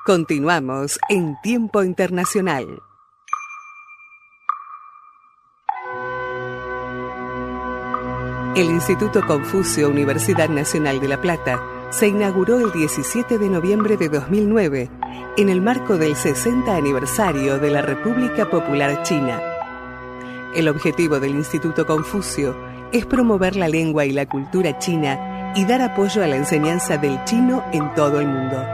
Continuamos en Tiempo Internacional. El Instituto Confucio Universidad Nacional de La Plata se inauguró el 17 de noviembre de 2009 en el marco del 60 aniversario de la República Popular China. El objetivo del Instituto Confucio es promover la lengua y la cultura china y dar apoyo a la enseñanza del chino en todo el mundo.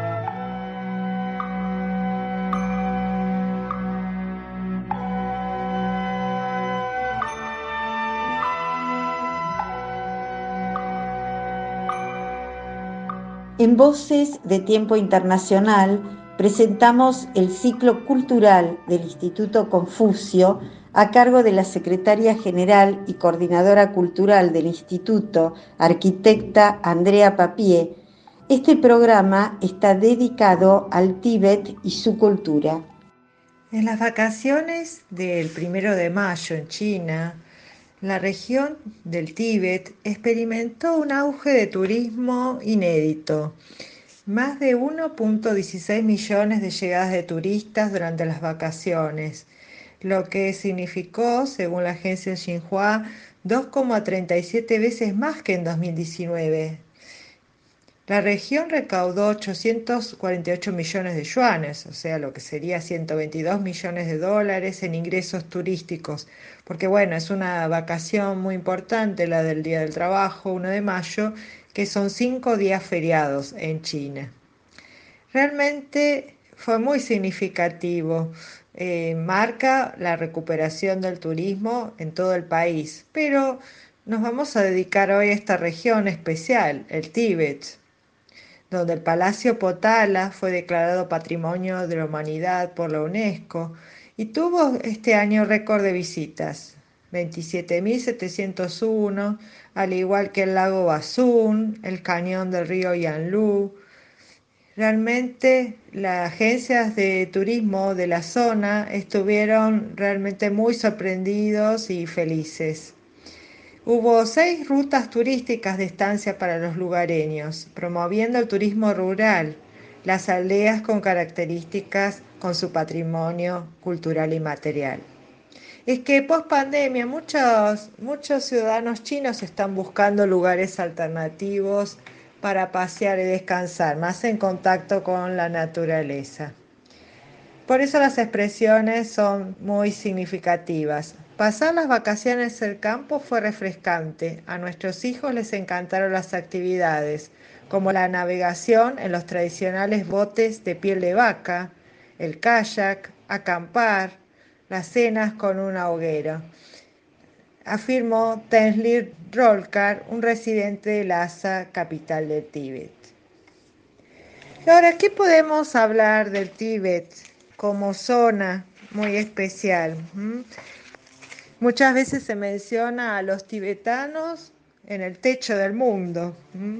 En Voces de Tiempo Internacional presentamos el ciclo cultural del Instituto Confucio a cargo de la Secretaria General y Coordinadora Cultural del Instituto, arquitecta Andrea Papié. Este programa está dedicado al Tíbet y su cultura. En las vacaciones del 1 de mayo en China, la región del Tíbet experimentó un auge de turismo inédito. Más de 1.16 millones de llegadas de turistas durante las vacaciones, lo que significó, según la agencia Xinhua, 2,37 veces más que en 2019. La región recaudó 848 millones de yuanes, o sea, lo que sería 122 millones de dólares en ingresos turísticos, porque bueno, es una vacación muy importante, la del Día del Trabajo, 1 de mayo, que son 5 días feriados en China. Realmente fue muy significativo, marca la recuperación del turismo en todo el país, pero nos vamos a dedicar hoy a esta región especial, el Tíbet, donde el Palacio Potala fue declarado Patrimonio de la Humanidad por la UNESCO y tuvo este año récord de visitas, 27.701, al igual que el lago Basun, el cañón del río Yanlu. Realmente las agencias de turismo de la zona estuvieron realmente muy sorprendidos y felices. Hubo 6 rutas turísticas de estancia para los lugareños, promoviendo el turismo rural, las aldeas con características con su patrimonio cultural y material. Es que post pandemia muchos ciudadanos chinos están buscando lugares alternativos para pasear y descansar, más en contacto con la naturaleza. Por eso las expresiones son muy significativas. Pasar las vacaciones en el campo fue refrescante. A nuestros hijos les encantaron las actividades, como la navegación en los tradicionales botes de piel de vaca, el kayak, acampar, las cenas con una hoguera, afirmó Tenlir Rolkar, un residente de Lhasa, capital del Tíbet. Y ahora, ¿qué podemos hablar del Tíbet como zona muy especial? Muchas veces se menciona a los tibetanos en el techo del mundo.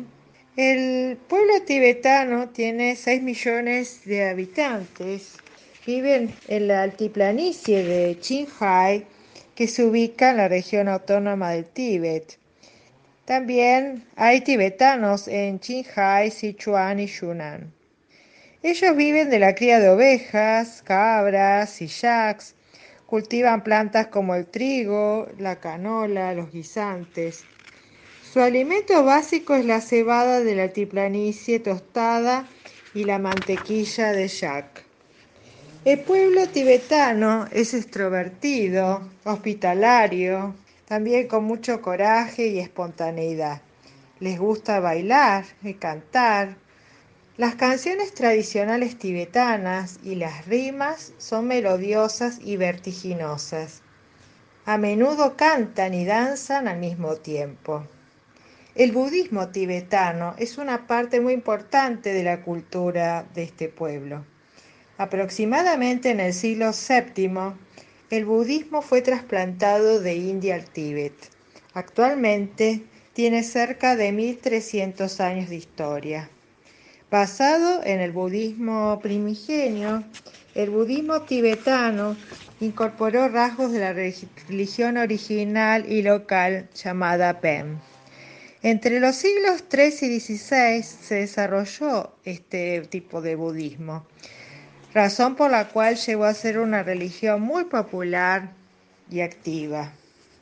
El pueblo tibetano tiene 6 millones de habitantes. Viven en la altiplanicie de Qinghai, que se ubica en la región autónoma del Tíbet. También hay tibetanos en Qinghai, Sichuan y Yunnan. Ellos viven de la cría de ovejas, cabras y yaks. Cultivan plantas como el trigo, la canola, los guisantes. Su alimento básico es la cebada de la altiplanicie tostada y la mantequilla de yak. El pueblo tibetano es extrovertido, hospitalario, también con mucho coraje y espontaneidad. Les gusta bailar y cantar. Las canciones tradicionales tibetanas y las rimas son melodiosas y vertiginosas. A menudo cantan y danzan al mismo tiempo. El budismo tibetano es una parte muy importante de la cultura de este pueblo. Aproximadamente en el siglo VII, el budismo fue trasplantado de India al Tíbet. Actualmente tiene cerca de 1300 años de historia. Basado en el budismo primigenio, el budismo tibetano incorporó rasgos de la religión original y local llamada Pem. Entre los siglos XIII y XVI se desarrolló este tipo de budismo, razón por la cual llegó a ser una religión muy popular y activa.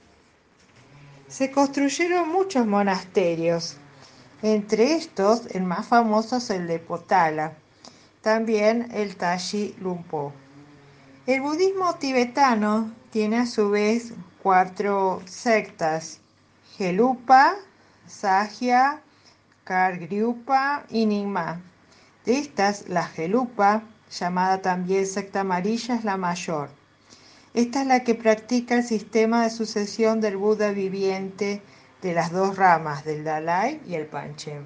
Se construyeron muchos monasterios, entre estos el más famoso es el de Potala, también el Tashi Lumpo. El budismo tibetano tiene a su vez 4 sectas: Gelupa, Sakya, Kargyupa y Nyingma. De estas, la Gelupa, llamada también secta amarilla, es la mayor. Esta es la que practica el sistema de sucesión del Buda viviente de las 2 ramas, del Dalai y el Panchen.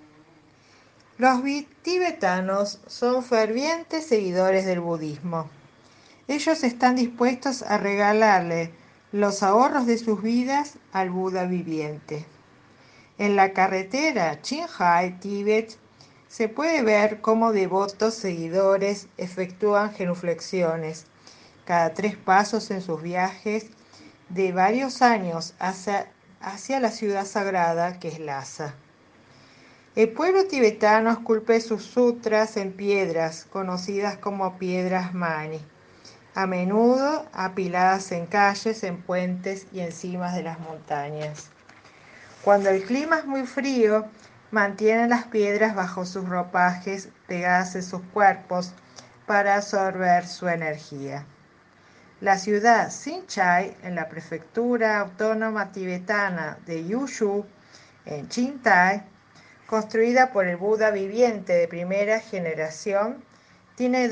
Los tibetanos son fervientes seguidores del budismo. Ellos están dispuestos a regalarle los ahorros de sus vidas al Buda viviente. En la carretera Qinghai, Tíbet, se puede ver cómo devotos seguidores efectúan genuflexiones cada 3 pasos en sus viajes de varios años hacia la ciudad sagrada que es Lhasa. El pueblo tibetano esculpe sus sutras en piedras, conocidas como piedras mani, a menudo apiladas en calles, en puentes y encima de las montañas. Cuando el clima es muy frío, mantienen las piedras bajo sus ropajes pegadas en sus cuerpos para absorber su energía. La ciudad Sinchai, en la prefectura autónoma tibetana de Yushu, en Qinghai, construida por el Buda viviente de primera generación, tiene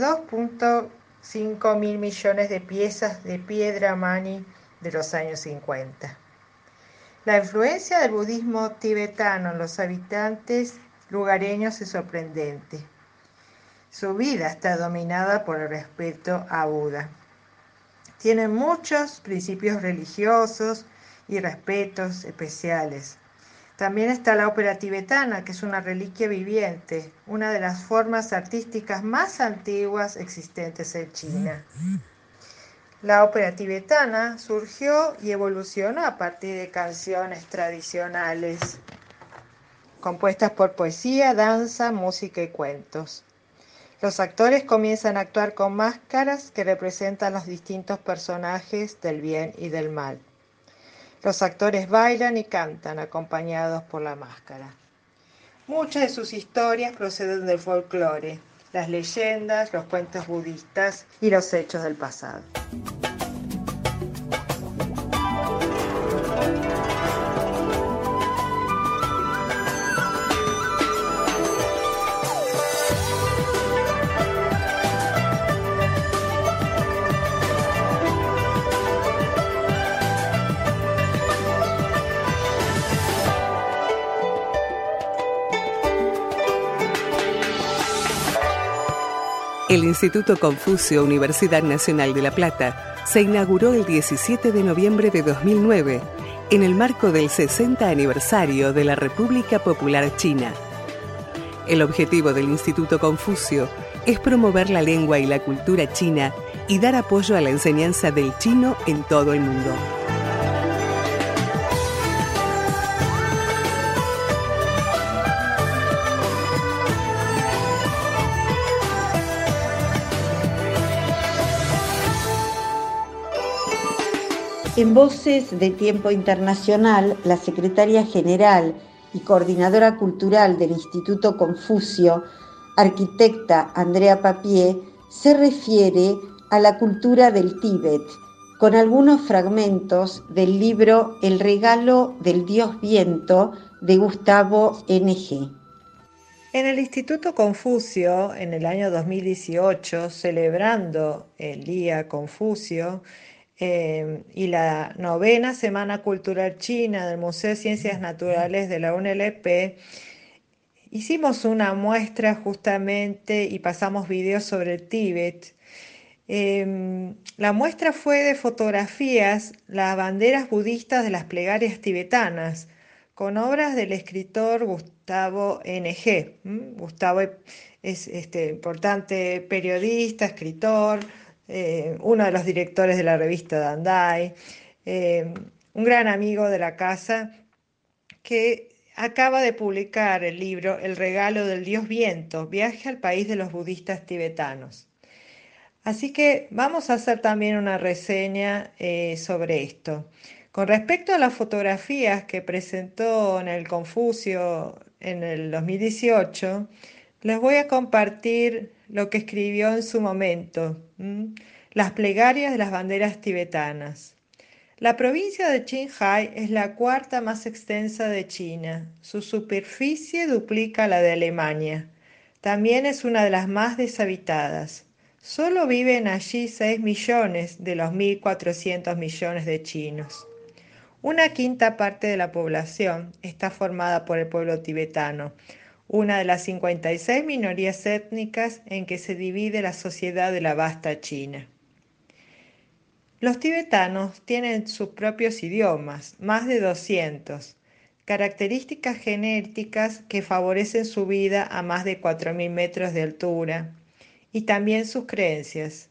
2.5 mil millones de piezas de piedra mani de los años 50. La influencia del budismo tibetano en los habitantes lugareños es sorprendente. Su vida está dominada por el respeto a Buda. Tienen muchos principios religiosos y respetos especiales. También está la ópera tibetana, que es una reliquia viviente, una de las formas artísticas más antiguas existentes en China. La ópera tibetana surgió y evolucionó a partir de canciones tradicionales, compuestas por poesía, danza, música y cuentos. Los actores comienzan a actuar con máscaras que representan los distintos personajes del bien y del mal. Los actores bailan y cantan acompañados por la máscara. Muchas de sus historias proceden del folclore, las leyendas, los cuentos budistas y los hechos del pasado. El Instituto Confucio Universidad Nacional de La Plata se inauguró el 17 de noviembre de 2009 en el marco del 60 aniversario de la República Popular China. El objetivo del Instituto Confucio es promover la lengua y la cultura china y dar apoyo a la enseñanza del chino en todo el mundo. En Voces de Tiempo Internacional, la secretaria general y coordinadora cultural del Instituto Confucio, arquitecta Andrea Papié, se refiere a la cultura del Tíbet, con algunos fragmentos del libro El regalo del Dios Viento de Gustavo N.G. En el Instituto Confucio, en el año 2018, celebrando el Día Confucio, y la 9ª Semana Cultural China del Museo de Ciencias Naturales de la UNLP, hicimos una muestra justamente y pasamos videos sobre el Tíbet. La muestra fue de fotografías, las banderas budistas de las plegarias tibetanas, con obras del escritor Gustavo N.G. Gustavo es importante periodista, escritor, uno de los directores de la revista Dandai, un gran amigo de la casa que acaba de publicar el libro El regalo del dios viento, viaje al país de los budistas tibetanos. Así que vamos a hacer también una reseña sobre esto. Con respecto a las fotografías que presentó en el Confucio en el 2018, les voy a compartir lo que escribió en su momento, las plegarias de las banderas tibetanas. La provincia de Qinghai es la cuarta más extensa de China. Su superficie duplica la de Alemania. También es una de las más deshabitadas. Solo viven allí 6 millones de los 1.400 millones de chinos. Una quinta parte de la población está formada por el pueblo tibetano, una de las 56 minorías étnicas en que se divide la sociedad de la vasta China. Los tibetanos tienen sus propios idiomas, más de 200, características genéticas que favorecen su vida a más de 4.000 metros de altura, y también sus creencias.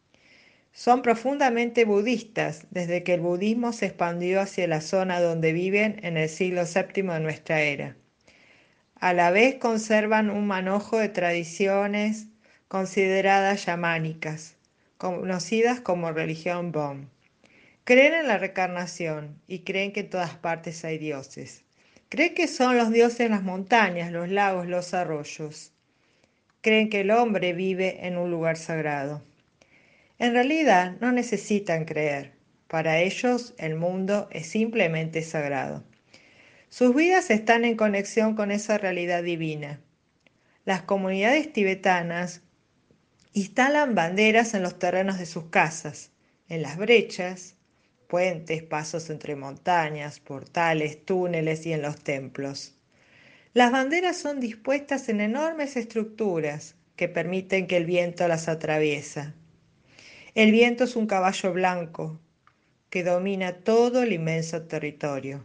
Son profundamente budistas desde que el budismo se expandió hacia la zona donde viven en el siglo VII de nuestra era. A la vez conservan un manojo de tradiciones consideradas chamánicas, conocidas como religión Bon. Creen en la reencarnación y creen que en todas partes hay dioses. Creen que son los dioses las montañas, los lagos, los arroyos. Creen que el hombre vive en un lugar sagrado. En realidad no necesitan creer. Para ellos el mundo es simplemente sagrado. Sus vidas están en conexión con esa realidad divina. Las comunidades tibetanas instalan banderas en los terrenos de sus casas, en las brechas, puentes, pasos entre montañas, portales, túneles y en los templos. Las banderas son dispuestas en enormes estructuras que permiten que el viento las atraviesa. El viento es un caballo blanco que domina todo el inmenso territorio.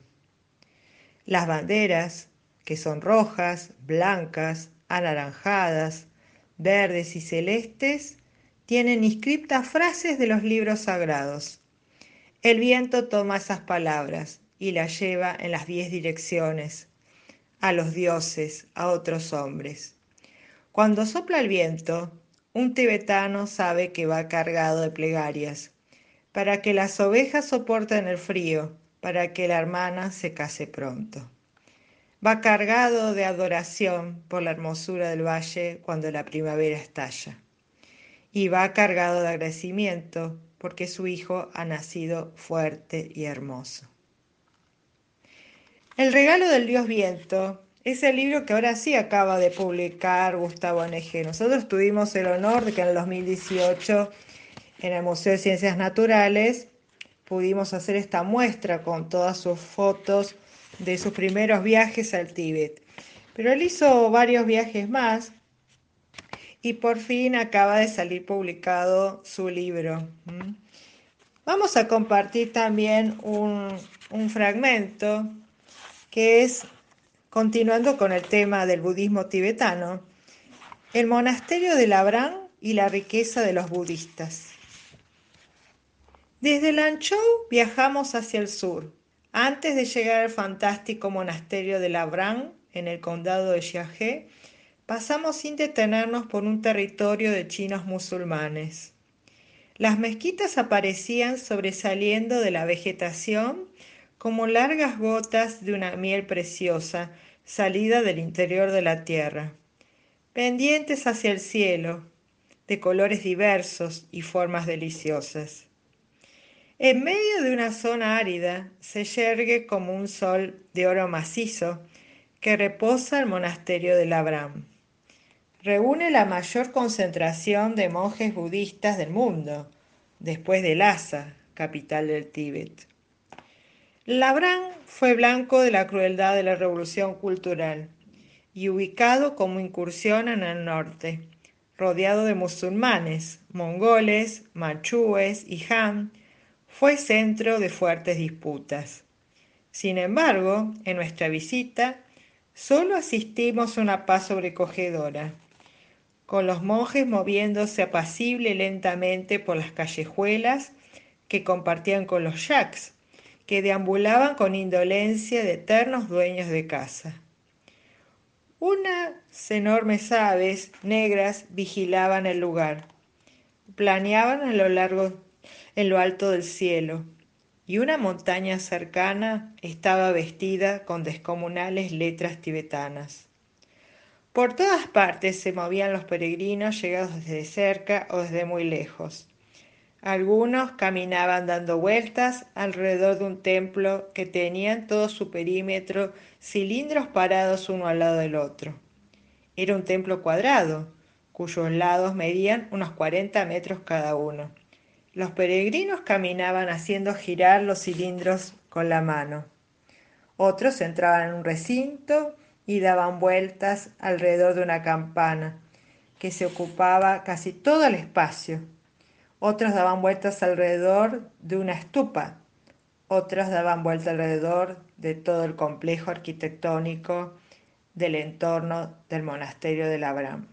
Las banderas, que son rojas, blancas, anaranjadas, verdes y celestes, tienen inscriptas frases de los libros sagrados. El viento toma esas palabras y las lleva en las 10 direcciones, a los dioses, a otros hombres. Cuando sopla el viento, un tibetano sabe que va cargado de plegarias, para que las ovejas soporten el frío, para que la hermana se case pronto. Va cargado de adoración por la hermosura del valle cuando la primavera estalla. Y va cargado de agradecimiento porque su hijo ha nacido fuerte y hermoso. El regalo del dios viento es el libro que ahora sí acaba de publicar Gustavo N.G. Nosotros tuvimos el honor de que en el 2018 en el Museo de Ciencias Naturales pudimos hacer esta muestra con todas sus fotos de sus primeros viajes al Tíbet. Pero él hizo varios viajes más y por fin acaba de salir publicado su libro. Vamos a compartir también un fragmento que es, continuando con el tema del budismo tibetano, el monasterio de Labrang y la riqueza de los budistas. Desde Lanzhou viajamos hacia el sur, antes de llegar al fantástico monasterio de Labrang, en el condado de Jianghe. Pasamos sin detenernos por un territorio de chinos musulmanes. Las mezquitas aparecían sobresaliendo de la vegetación como largas gotas de una miel preciosa salida del interior de la tierra, pendientes hacia el cielo, de colores diversos y formas deliciosas. En medio de una zona árida se yergue como un sol de oro macizo que reposa el monasterio de Labrang. Reúne la mayor concentración de monjes budistas del mundo, después de Lhasa, capital del Tíbet. Labrang fue blanco de la crueldad de la revolución cultural y ubicado como incursión en el norte, rodeado de musulmanes, mongoles, manchúes y Han, fue centro de fuertes disputas. Sin embargo, en nuestra visita, solo asistimos a una paz sobrecogedora, con los monjes moviéndose apacible y lentamente por las callejuelas que compartían con los yaks, que deambulaban con indolencia de eternos dueños de casa. Unas enormes aves negras vigilaban el lugar, planeaban en lo alto del cielo, y una montaña cercana estaba vestida con descomunales letras tibetanas. Por todas partes se movían los peregrinos llegados desde cerca o desde muy lejos. Algunos caminaban dando vueltas alrededor de un templo que tenía en todo su perímetro cilindros parados uno al lado del otro. Era un templo cuadrado, cuyos lados medían unos 40 metros cada uno. Los peregrinos caminaban haciendo girar los cilindros con la mano. Otros entraban en un recinto y daban vueltas alrededor de una campana que se ocupaba casi todo el espacio. Otros daban vueltas alrededor de una estupa. Otros daban vueltas alrededor de todo el complejo arquitectónico del entorno del monasterio de Abraham.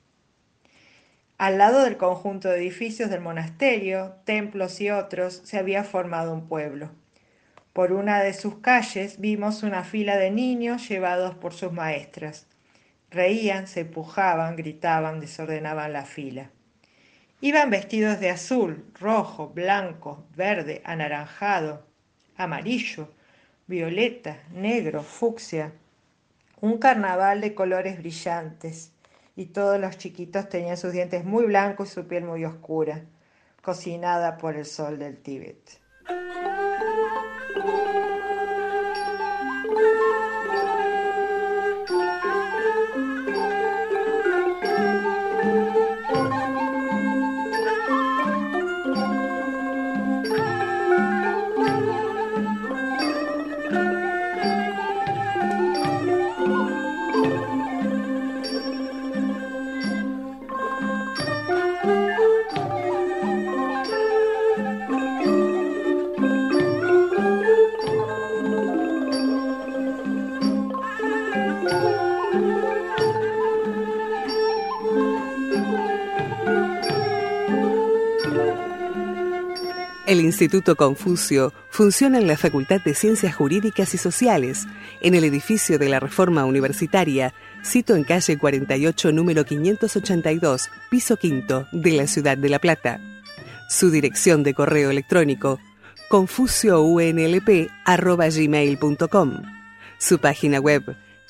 Al lado del conjunto de edificios del monasterio, templos y otros, se había formado un pueblo. Por una de sus calles vimos una fila de niños llevados por sus maestras. Reían, se empujaban, gritaban, desordenaban la fila. Iban vestidos de azul, rojo, blanco, verde, anaranjado, amarillo, violeta, negro, fucsia. Un carnaval de colores brillantes, y todos los chiquitos tenían sus dientes muy blancos y su piel muy oscura, cocinada por el sol del Tíbet. El Instituto Confucio funciona en la Facultad de Ciencias Jurídicas y Sociales, en el edificio de la Reforma Universitaria, sito en calle 48, número 582, piso quinto, de la ciudad de La Plata. Su dirección de correo electrónico, confuciounlp@gmail.com. Su página web,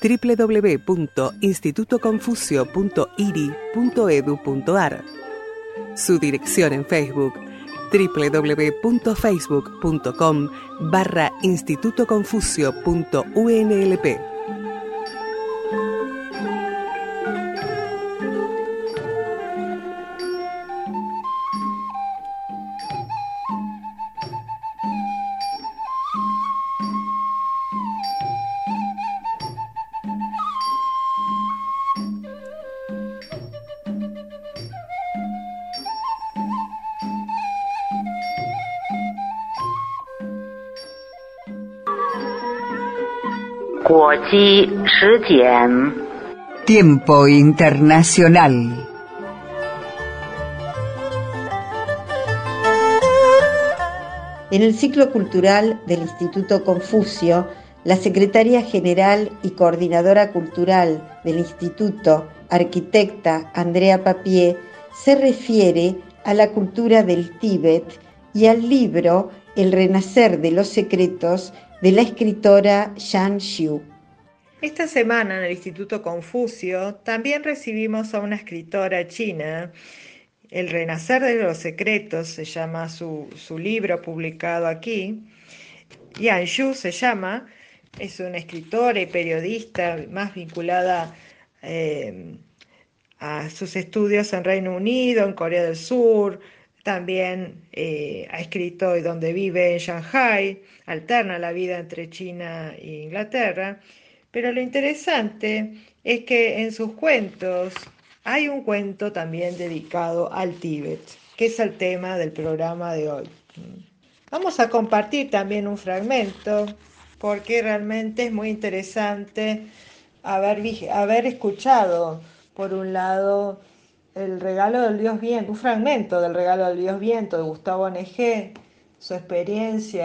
www.institutoconfucio.iri.edu.ar. Su dirección en Facebook, www.facebook.com/institutoconfucio.unlp. Tiempo internacional. En el ciclo cultural del Instituto Confucio, la secretaria general y coordinadora cultural del Instituto, arquitecta Andrea Papié, se refiere a la cultura del Tíbet y al libro El renacer de los secretos de la escritora Shan Xiu. Esta semana en el Instituto Confucio también recibimos a una escritora china. El renacer de los secretos se llama su libro publicado aquí. Yan Xiu se llama, es una escritora y periodista más vinculada a sus estudios en Reino Unido, en Corea del Sur. También ha escrito y donde vive en Shanghai, alterna la vida entre China e Inglaterra. Pero lo interesante es que en sus cuentos hay un cuento también dedicado al Tíbet, que es el tema del programa de hoy. Vamos a compartir también un fragmento, porque realmente es muy interesante haber escuchado, por un lado, El regalo del Dios Viento, un fragmento del Regalo del Dios Viento de Gustavo Negé, su experiencia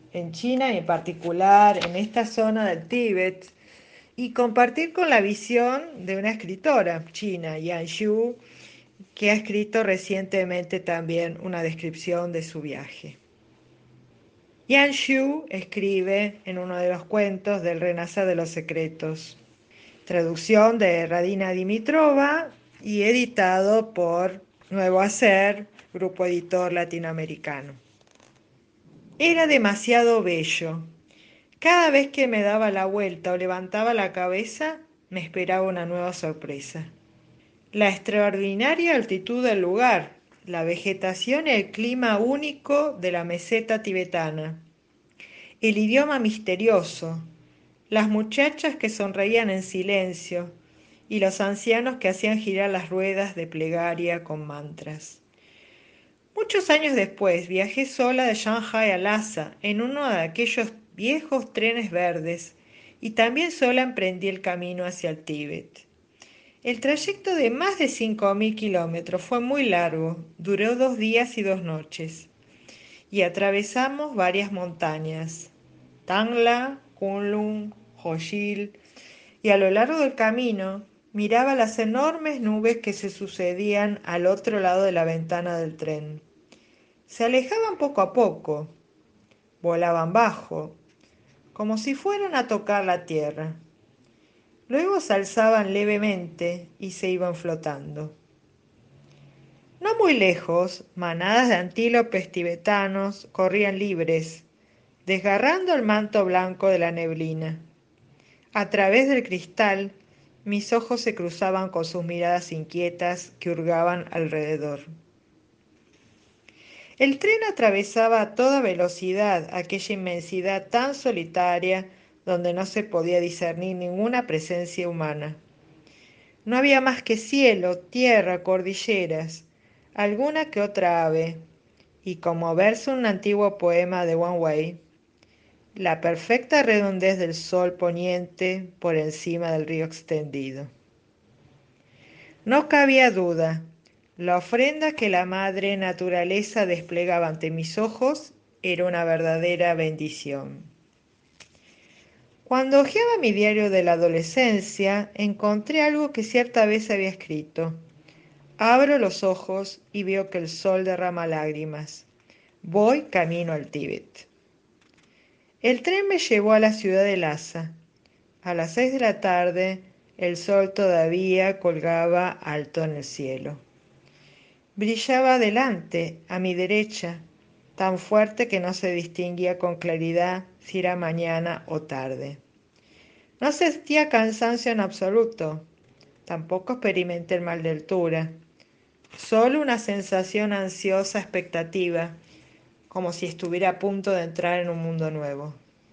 en China y en particular en esta zona del Tíbet y compartir con la visión de una escritora china, Yan Xu, que ha escrito recientemente también una descripción de su viaje. Yan Xu escribe en uno de los cuentos del Renacer de los Secretos, traducción de Radina Dimitrova y editado por Nuevo Hacer, grupo editor latinoamericano. Era demasiado bello. Cada vez que me daba la vuelta o levantaba la cabeza, me esperaba una nueva sorpresa. La extraordinaria altitud del lugar, la vegetación y el clima único de la meseta tibetana, el idioma misterioso, las muchachas que sonreían en silencio y los ancianos que hacían girar las ruedas de plegaria con mantras. Muchos años después viajé sola de Shanghai a Lhasa en uno de aquellos viejos trenes verdes y también sola emprendí el camino hacia el Tíbet. El trayecto de más de 5.000 kilómetros fue muy largo, duró 2 días y 2 noches, y atravesamos varias montañas, Tangla, Kunlun, Hoshil, y a lo largo del camino miraba las enormes nubes que se sucedían al otro lado de la ventana del tren. Se alejaban poco a poco, volaban bajo, como si fueran a tocar la tierra. Luego se alzaban levemente y se iban flotando. No muy lejos, manadas de antílopes tibetanos corrían libres, desgarrando el manto blanco de la neblina. A través del cristal, mis ojos se cruzaban con sus miradas inquietas que hurgaban alrededor. El tren atravesaba a toda velocidad aquella inmensidad tan solitaria donde no se podía discernir ninguna presencia humana. No había más que cielo, tierra, cordilleras, alguna que otra ave, y como versa un antiguo poema de Wang Wei, la perfecta redondez del sol poniente por encima del río extendido. No cabía duda, la ofrenda que la madre naturaleza desplegaba ante mis ojos era una verdadera bendición. Cuando hojeaba mi diario de la adolescencia, encontré algo que cierta vez había escrito. Abro los ojos y veo que el sol derrama lágrimas. Voy camino al Tíbet. El tren me llevó a la ciudad de Lhasa. A las 6 de la tarde, el sol todavía colgaba alto en el cielo. Brillaba adelante, a mi derecha, tan fuerte que no se distinguía con claridad si era mañana o tarde. No sentía cansancio en absoluto, tampoco experimenté el mal de altura, solo una sensación ansiosa expectativa, como si estuviera a punto de entrar en un mundo nuevo.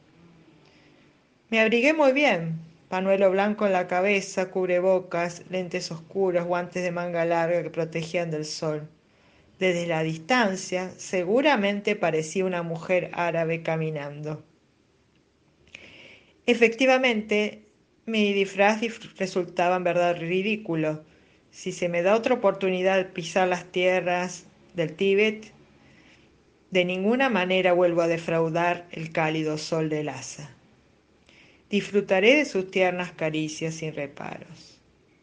Me abrigué muy bien, pañuelo blanco en la cabeza, cubrebocas, lentes oscuros, guantes de manga larga que protegían del sol. Desde la distancia, seguramente parecía una mujer árabe caminando. Efectivamente, mi disfraz resultaba en verdad ridículo. Si se me da otra oportunidad de pisar las tierras del Tíbet, de ninguna manera vuelvo a defraudar el cálido sol de Lhasa. Disfrutaré de sus tiernas caricias sin reparos.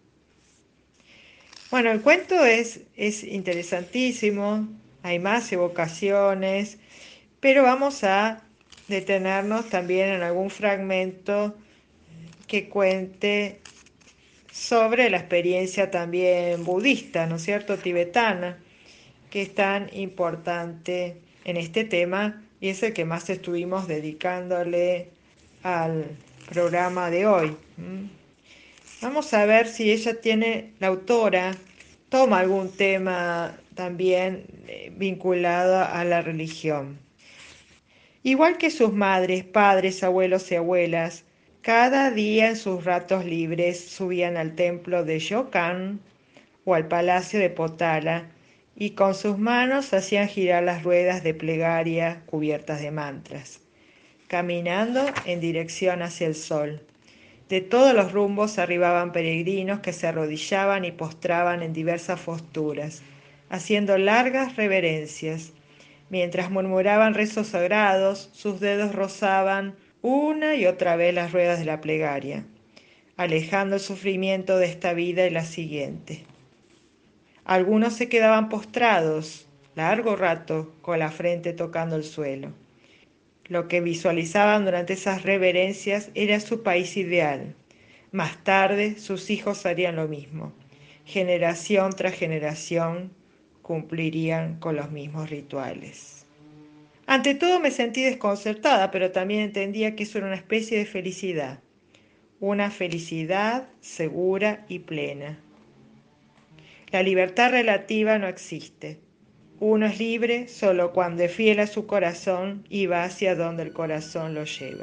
Bueno, el cuento es interesantísimo, hay más evocaciones, pero vamos a detenernos también en algún fragmento que cuente sobre la experiencia también budista, ¿no es cierto?, tibetana, que es tan importante en este tema y es el que más estuvimos dedicándole al programa de hoy. Vamos a ver si ella tiene, la autora, toma algún tema también vinculado a la religión. Igual que sus madres, padres, abuelos y abuelas, cada día en sus ratos libres subían al templo de Yokan o al palacio de Potala y con sus manos hacían girar las ruedas de plegaria cubiertas de mantras, caminando en dirección hacia el sol. De todos los rumbos arribaban peregrinos que se arrodillaban y postraban en diversas posturas, haciendo largas reverencias. Mientras murmuraban rezos sagrados, sus dedos rozaban una y otra vez las ruedas de la plegaria, alejando el sufrimiento de esta vida y la siguiente. Algunos se quedaban postrados, largo rato, con la frente tocando el suelo. Lo que visualizaban durante esas reverencias era su país ideal. Más tarde, sus hijos harían lo mismo. Generación tras generación, cumplirían con los mismos rituales. Ante todo me sentí desconcertada, pero también entendía que eso era una especie de felicidad. Una felicidad segura y plena. La libertad relativa no existe. Uno es libre solo cuando es fiel a su corazón y va hacia donde el corazón lo lleva.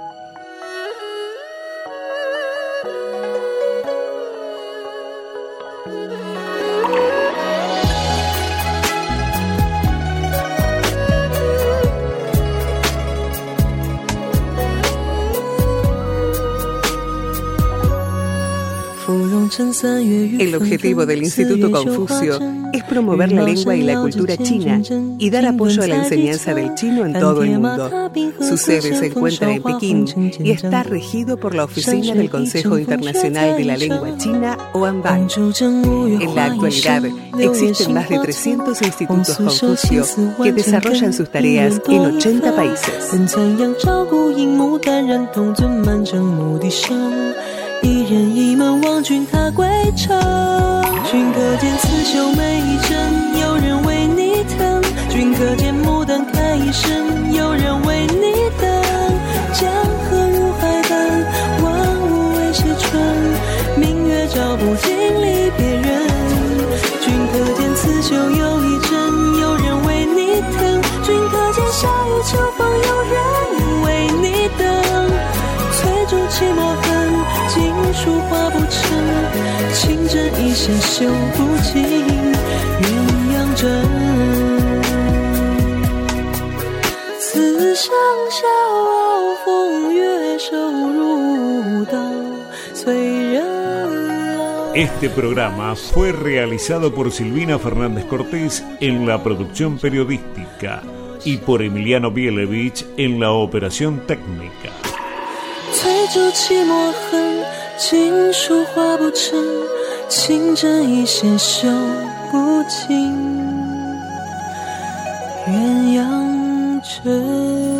El objetivo del Instituto Confucio es promover la lengua y la cultura china y dar apoyo a la enseñanza del chino en todo el mundo. Su sede se encuentra en Pekín y está regido por la Oficina del Consejo Internacional de la Lengua China, OANBAN. En la actualidad, existen más de 300 institutos Confucio que desarrollan sus tareas en 80 países. 一人一门望君踏归程，君可见刺绣每一针，有人为你疼；君可见牡丹开一生，有人为你等。江河入海奔，万物为谁春？明月照不尽离别人。君可见刺绣有一针，有人为你疼；君可见夏雨秋风，有人为你等。翠竹泣墨痕，锦书画不成，情针一线绣不尽鸳鸯枕。此生笑傲风月，手入刀，随人老。 Este programa fue realizado por Silvina Fernández Cortés en la producción periodística y por Emiliano Bielevich en la operación técnica. 翠竹泣墨痕，锦书画不成，情针一线绣不尽鸳鸯枕。